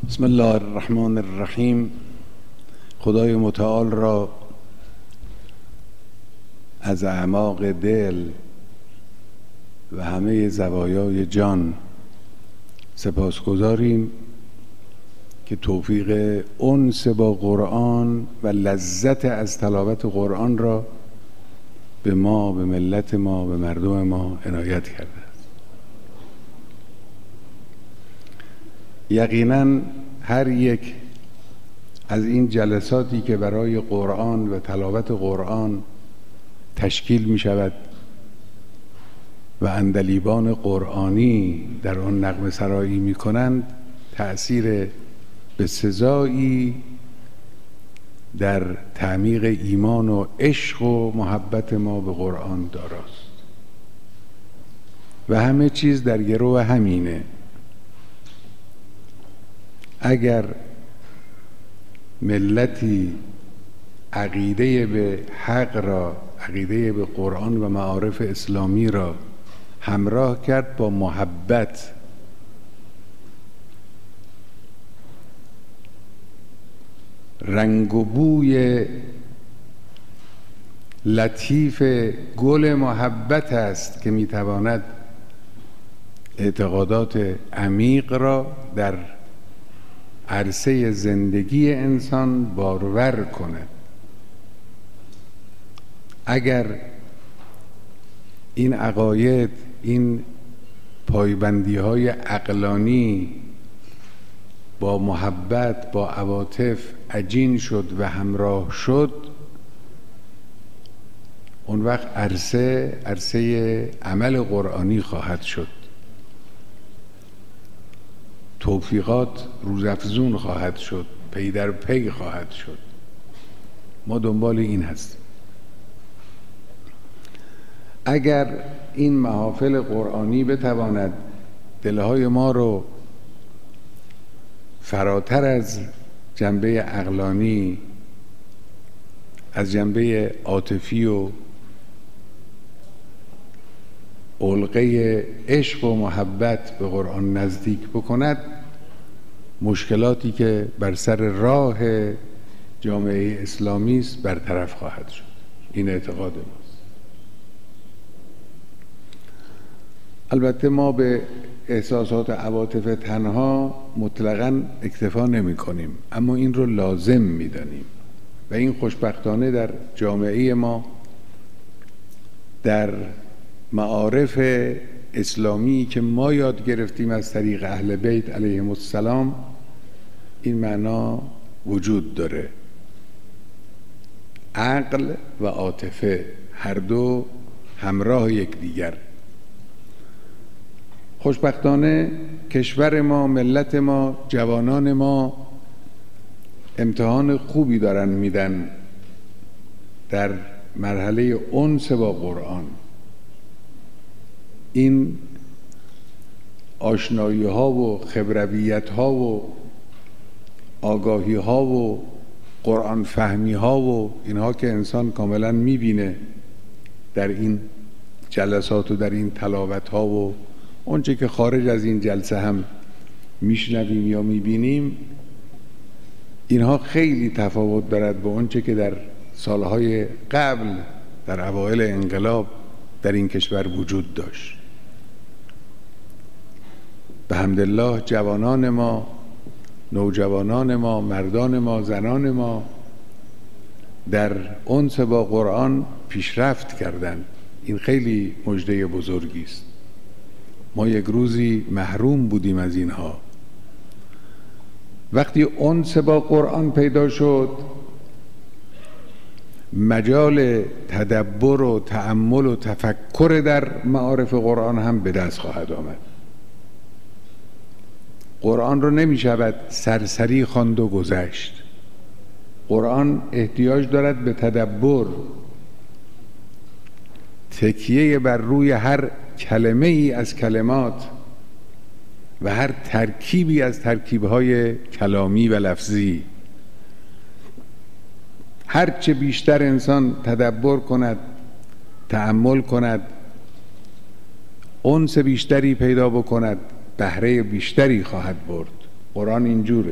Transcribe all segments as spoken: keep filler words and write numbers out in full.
بسم الله الرحمن الرحیم. خدای متعال را از اعماق دل و همه زوایای جان سپاسگزاریم که توفیق انس با قرآن و لذت از تلاوت قرآن را به ما، به ملت ما، به مردم ما عنایت کرده است. یقینا هر یک از این جلساتی که برای قرآن و تلاوت قرآن تشکیل می شود و اندلیبان قرآنی در آن نغمه سرایی می کنند، تأثیر بسزایی در تعمیق ایمان و عشق و محبت ما به قرآن داراست و همه چیز در گرو همینه. اگر ملتی عقیده به حق را، عقیده به قرآن و معارف اسلامی را همراه کرد با محبت، رنگ و بوی لطیف گل محبت است که میتواند اعتقادات عمیق را در عرصه زندگی انسان بارور کند. اگر این عقاید، این پایبندی های عقلانی با محبت، با عواطف عجین شد و همراه شد، اون وقت عرصه عرصه عمل قرآنی خواهد شد، توفیقات روزافزون خواهد شد، پی در پی خواهد شد. ما دنبال این هستیم. اگر این محافل قرآنی بتواند دلهای ما رو فراتر از جنبه عقلانی، از جنبه عاطفی و علقه عشق و محبت به قرآن نزدیک بکند، مشکلاتی که بر سر راه جامعه اسلامی است برطرف خواهد شد. این اعتقاد ماست. البته ما به احساسات عواطف تنها مطلقاً اکتفا نمی کنیم، اما این رو لازم می دانیم و این خوشبختانه در جامعه ما، در معارف اسلامی که ما یاد گرفتیم از طریق اهل بیت علیهم السلام، این معنا وجود داره. عقل و عاطفه هر دو همراه یکدیگر. خوشبختانه کشور ما، ملت ما، جوانان ما امتحان خوبی دارن میدن در مرحله انس با قرآن. این آشنایی ها و خبرویت ها و آگاهی ها و قرآن فهمی ها و اینها که انسان کاملا میبینه در این جلسات و در این تلاوت ها و اونچه که خارج از این جلسه هم میشنویم یا میبینیم، اینها خیلی تفاوت دارد با اونچه که در سالهای قبل، در اوایل انقلاب در این کشور وجود داشت. به حمدالله جوانان ما، نوجوانان ما، مردان ما، زنان ما در انس با قرآن پیشرفت کردند. این خیلی مژده بزرگی است. ما یک روزی محروم بودیم از اینها. وقتی انس با قرآن پیدا شد، مجال تدبر و تأمل و تفکر در معارف قرآن هم به دست خواهد آمد. قرآن رو نمی شود سرسری خواند و گذشت. قرآن احتیاج دارد به تدبر، تکیه بر روی هر کلمه ای از کلمات و هر ترکیبی از ترکیبهای کلامی و لفظی. هرچه بیشتر انسان تدبر کند، تأمل کند، انس بیشتری پیدا بکند، بهره بیشتری خواهد برد. قرآن اینجوره.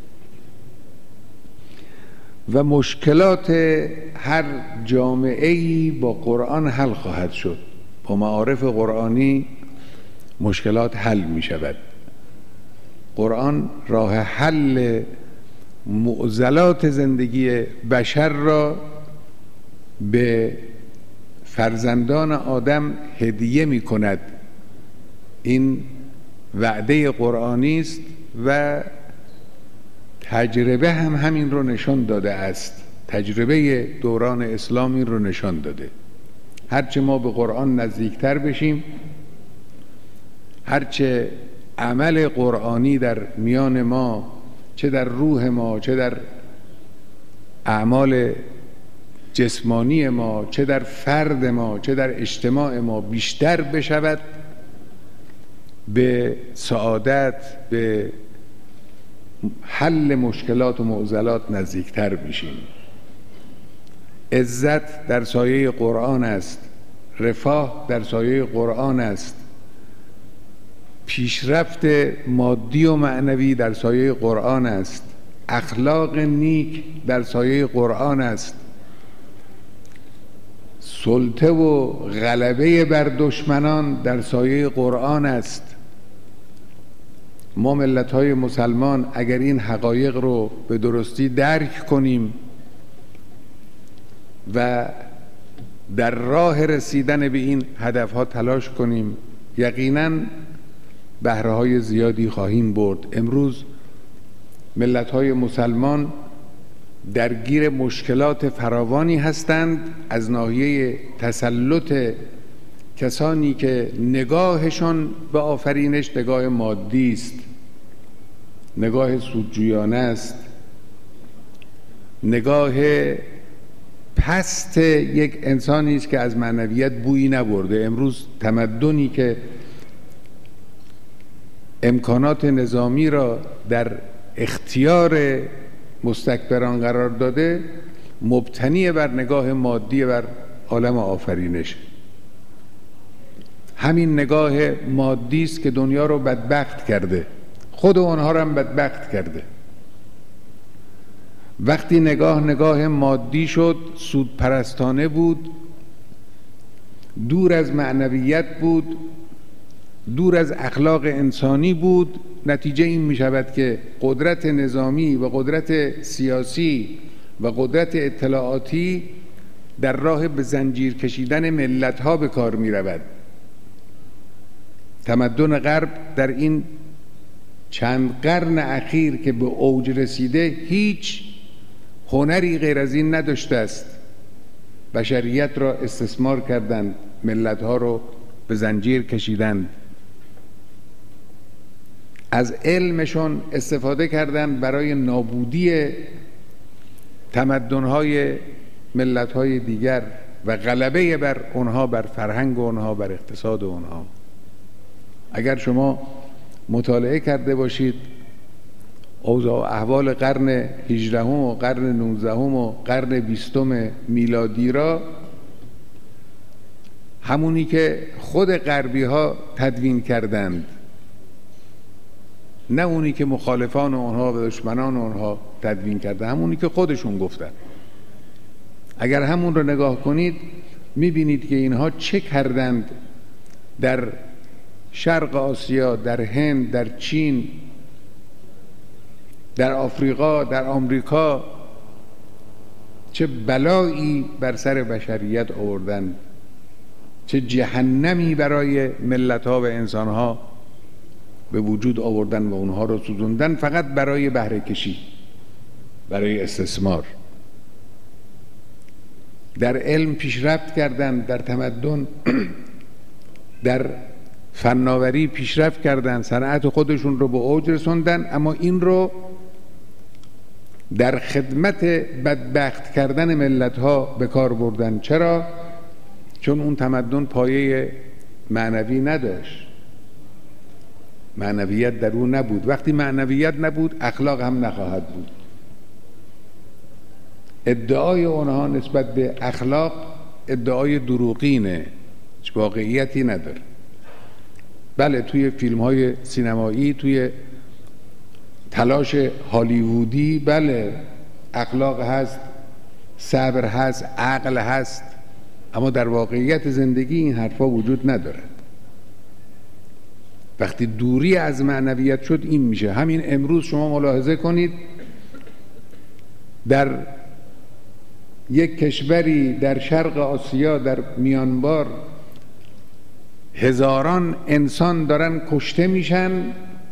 و مشکلات هر جامعه‌ای با قرآن حل خواهد شد. با معارف قرآنی مشکلات حل می شود. قرآن راه حل معضلات زندگی بشر را به فرزندان آدم هدیه می کند. این وعده قرآنی است و تجربه هم همین رو نشان داده است. تجربه دوران اسلامی رو نشان داده. هرچه ما به قرآن نزدیکتر بشیم، هرچه عمل قرآنی در میان ما، چه در روح ما، چه در اعمال جسمانی ما، چه در فرد ما، چه در اجتماع ما بیشتر بشود، به سعادت، به حل مشکلات و معضلات نزدیکتر میشیم. عزت در سایه قرآن است، رفاه در سایه قرآن است، پیشرفت مادی و معنوی در سایه قرآن است، اخلاق نیک در سایه قرآن است، سلطه و غلبه بر دشمنان در سایه قرآن است. ما ملت‌های مسلمان اگر این حقایق رو به درستی درک کنیم و در راه رسیدن به این هدفها تلاش کنیم، یقیناً بهره‌های زیادی خواهیم برد. امروز ملت‌های مسلمان درگیر مشکلات فراوانی هستند از ناحیه تسلط کسانی که نگاهشان به آفرینش نگاه مادی است، نگاه سودجویانه است، نگاه پست یک انسانی است که از معنویت بویی نبرده. امروز تمدنی که امکانات نظامی را در اختیار مستکبران قرار داده، مبتنی بر نگاه مادی بر عالم آفرینش. همین نگاه مادی است که دنیا رو بدبخت کرده، خود اونها رو هم بدبخت کرده. وقتی نگاه نگاه مادی شد، سودپرستانه بود، دور از معنویت بود، دور از اخلاق انسانی بود، نتیجه این می شود که قدرت نظامی و قدرت سیاسی و قدرت اطلاعاتی در راه به زنجیر کشیدن ملت‌ها به کار می رود. تمدن غرب در این چند قرن اخیر که به اوج رسیده هیچ هنری غیر از این نداشته است. بشریت را استثمار کردند، ملت‌ها رو به زنجیر کشیدند، از علمشون استفاده کردند برای نابودی تمدن‌های ملت‌های دیگر و غلبه بر اونها، بر فرهنگ اونها، بر اقتصاد اونها. اگر شما مطالعه کرده باشید اوضاع و احوال قرن هجدهم و قرن نوزدهم و قرن بیستم میلادی را، همونی که خود غربی ها تدوین کردند، نه اونی که مخالفان اونها و دشمنان اونها تدوین کردند، همونی که خودشون گفتن. اگر همون رو نگاه کنید میبینید که اینها چه کردند در شرق آسیا، در هند، در چین، در آفریقا، در آمریکا، چه بلایی بر سر بشریت آوردند، چه جهنمی برای ملت‌ها و انسان‌ها به وجود آوردن و اونها رو سوزوندن، فقط برای بهره کشی، برای استثمار. در علم پیشرفت کردند، در تمدن در فناوری پیشرفت کردند، صنعت خودشون رو به اوج رسوندن، اما این رو در خدمت بدبخت کردن ملت‌ها به کار بردن. چرا؟ چون اون تمدن پایه معنوی نداشت، معنویت در اون نبود. وقتی معنویت نبود، اخلاق هم نخواهد بود. ادعای اونها نسبت به اخلاق ادعای دروغینه، هیچ واقعیتی نداره. بله، توی فیلم‌های سینمایی، توی تلاش هالیوودی، بله اخلاق هست، صبر هست، عقل هست، اما در واقعیت زندگی این حرفا وجود نداره. وقتی دوری از معنویت شد این میشه. همین امروز شما ملاحظه کنید در یک کشوری در شرق آسیا، در میانمار، هزاران انسان دارن کشته میشن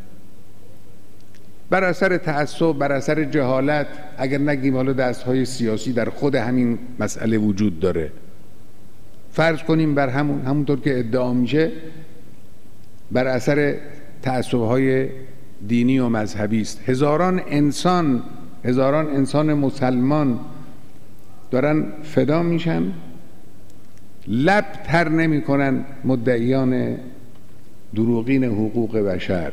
بر اثر تعصب، بر اثر جهالت، اگر نگیم حالا دستهای سیاسی در خود همین مسئله وجود داره. فرض کنیم بر همون همونطور که ادعا میشه بر اثر تعصب‌های دینی و مذهبی است. هزاران انسان هزاران انسان مسلمان دارن فدا میشن، لب تر نمی کنن مدعیان دروغین حقوق بشر،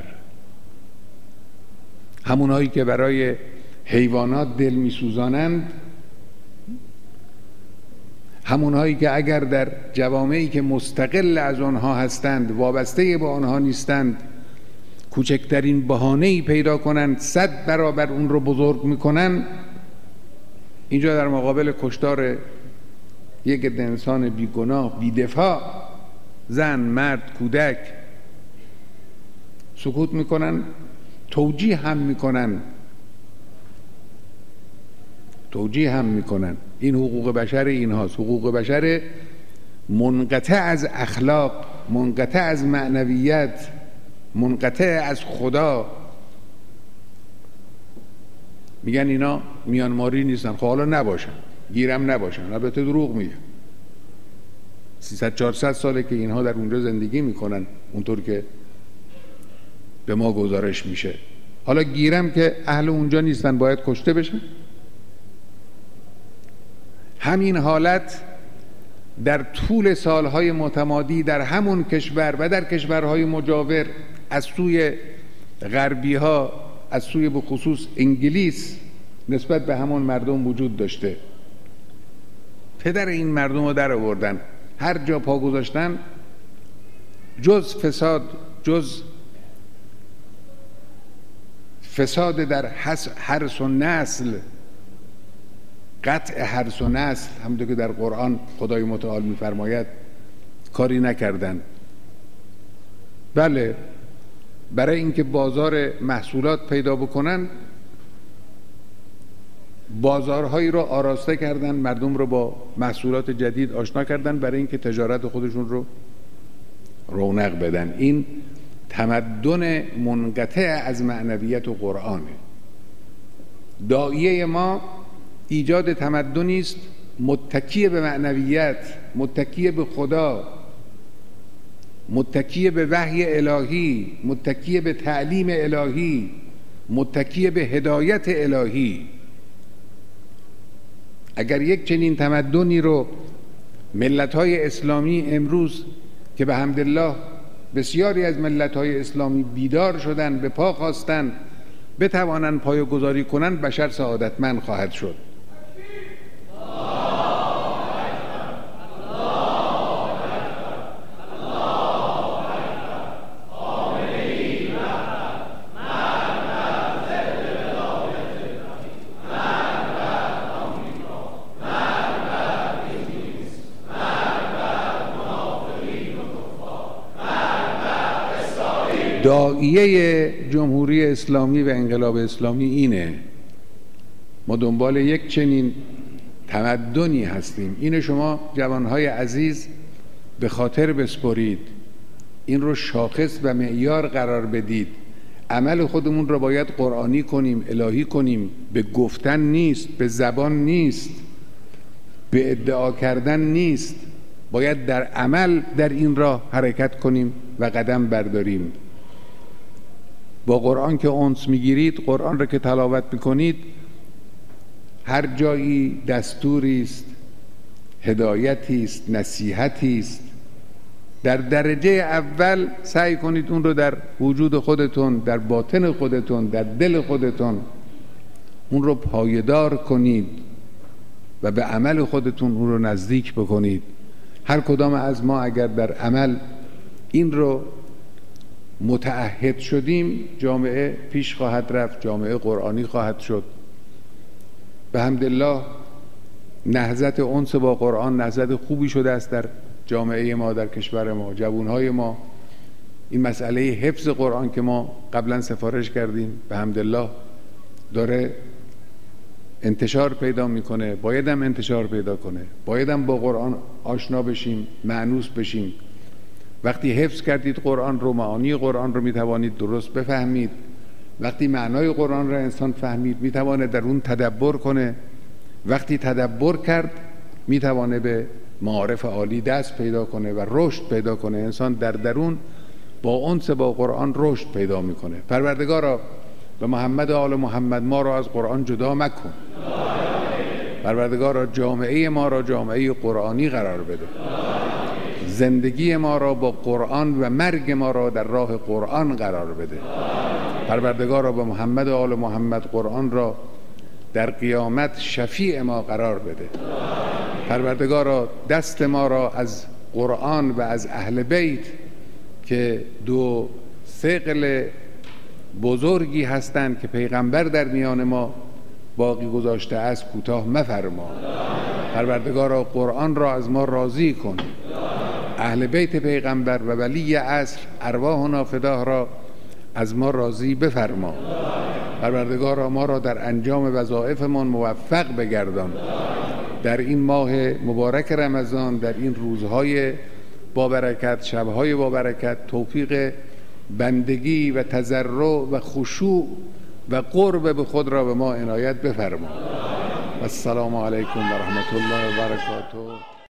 همونهایی که برای حیوانات دل می سوزانند، همونهایی که اگر در جوامعی که مستقل از آنها هستند، وابسته به آنها نیستند، کوچکترین بهانه‌ای پیدا کنند صد برابر اون رو بزرگ میکنن. اینجا در مقابل کشتار یک عده انسان بیگناه، بیدفاع، زن، مرد، کودک، سکوت میکنن، توجیه هم میکنن توجیه هم میکنن این حقوق بشر اینهاست. حقوق بشر منقطع از اخلاق، منقطع از معنویت، منقطع از خدا. میگن اینا میانماری نیستن. خب حالا نباشن، گیرم نباشن، البته دروغ میگن. سیصد چهارصد ساله که اینها در اونجا زندگی میکنن اونطور که به ما گزارش میشه. حالا گیرم که اهل اونجا نیستن باید کشته بشن. همین حالت در طول سالهای متمادی در همون کشور و در کشورهای مجاور از سوی غربی ها، از سوی به خصوص انگلیس، نسبت به همون مردم وجود داشته. پدر این مردم رو در آوردن، هر جا پا گذاشتن جز فساد، جز فساد در حرث و نسل، قطع حرث و نسل، همونطور که در قرآن خدای متعال می‌فرماید، کاری نکردن. بله، برای اینکه بازار محصولات پیدا بکنن بازارهایی رو آراسته کردن، مردم رو با محصولات جدید آشنا کردن برای اینکه تجارت خودشون رو رونق بدن. این تمدن منقطع از معنویت و قرآنه. داعیه ما ایجاد تمدنی است متکی به معنویت، متکی به خدا، متکی به وحی الهی، متکی به تعلیم الهی، متکی به هدایت الهی. اگر یک چنین تمدنی رو ملت‌های اسلامی امروز که به حمدالله بسیاری از ملت‌های اسلامی بیدار شدن، به پا خواستن، بتوانند پایه‌گذاری کنند، بشر سعادتمند خواهد شد. داعیه جمهوری اسلامی و انقلاب اسلامی اینه. ما دنبال یک چنین تمدنی هستیم. اینو شما جوانهای عزیز به خاطر بسپرید، این رو شاخص و معیار قرار بدید. عمل خودمون رو باید قرآنی کنیم، الهی کنیم. به گفتن نیست، به زبان نیست، به ادعا کردن نیست. باید در عمل در این راه حرکت کنیم و قدم برداریم. با قرآن که انس میگیرید، قرآن را که تلاوت میکنید، هر جایی دستوری است، هدایتی است، نصیحتی است. در درجه اول سعی کنید اون رو در وجود خودتون، در باطن خودتون، در دل خودتون اون رو پایدار کنید و به عمل خودتون اون رو نزدیک بکنید. هر کدام از ما اگر در عمل این رو متعهد شدیم جامعه پیش خواهد رفت، جامعه قرآنی خواهد شد. به حمدالله نهضت انس با قرآن نهضت خوبی شده است در جامعه ما، در کشور ما. جوانهای ما این مسئله حفظ قرآن که ما قبلا سفارش کردیم به حمدالله داره انتشار پیدا میکنه. باید هم انتشار پیدا کنه، باید هم با قرآن آشنا بشیم، مانوس بشیم. وقتی حفظ کردید قرآن رو، معانی قرآن رو میتوانید درست بفهمید. وقتی معنای قرآن را انسان فهمید میتواند در اون تدبر کنه. وقتی تدبر کرد میتوانه به معارف عالی دست پیدا کنه و رشد پیدا کنه. انسان در درون با انس با قرآن رشد پیدا میکنه. پروردگارا به محمد و آل محمد ما را از قرآن جدا مکن. پروردگارا جامعه ما را جامعه قرآنی قرار بده. زندگی ما را با قرآن و مرگ ما را در راه قرآن قرار بده. پروردگارا به محمد و آل محمد قرآن را در قیامت شفیع ما قرار بده. پروردگارا دست ما را از قرآن و از اهل بیت که دو ثقل بزرگی هستند که پیغمبر در میان ما باقی گذاشته است کوتاه مفرما. پروردگارا قرآن را از ما راضی کن. اهل بیت پیغمبر و ولی عصر ارواحنا فداه را از ما راضی بفرما. پروردگارا ما را در انجام وظایفمان موفق بگردان. در این ماه مبارک رمضان، در این روزهای با برکت، شبهای با برکت، توفیق بندگی و تضرع و خشوع و قرب به خود را به ما عنایت بفرما. و السلام علیکم و رحمت الله و برکاته.